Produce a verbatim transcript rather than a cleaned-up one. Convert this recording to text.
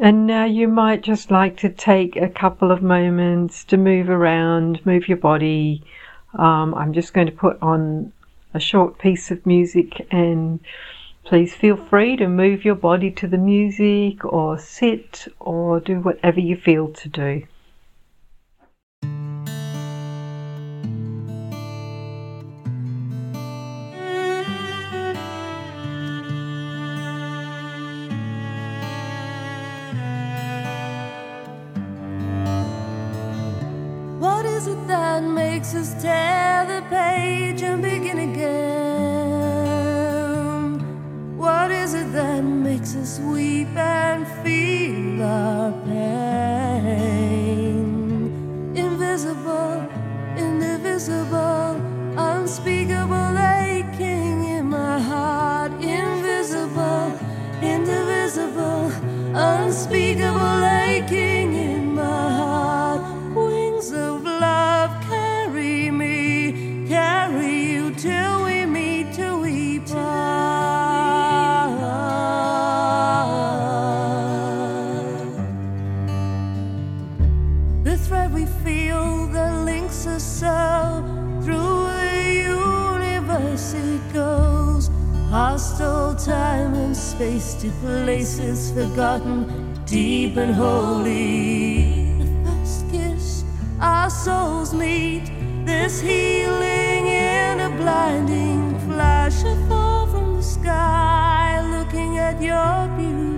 And now you might just like to take a couple of moments to move around, move your body. Um, I'm just going to put on a short piece of music, and please feel free to move your body to the music or sit or do whatever you feel to do. What is it that makes us tear the page and begin again? What is it that makes us weep and feel our pain? Invisible, indivisible, unspeakable aching in my heart. Invisible, indivisible, unspeakable aching in my heart. Wings of love carry me, carry you till we meet, till we part. The thread we feel that links us so through the universe it goes. Hostile time and space to places forgotten, deep and holy. The first kiss, our souls meet. This healing in a blinding flash, a fall from the sky, looking at your beauty.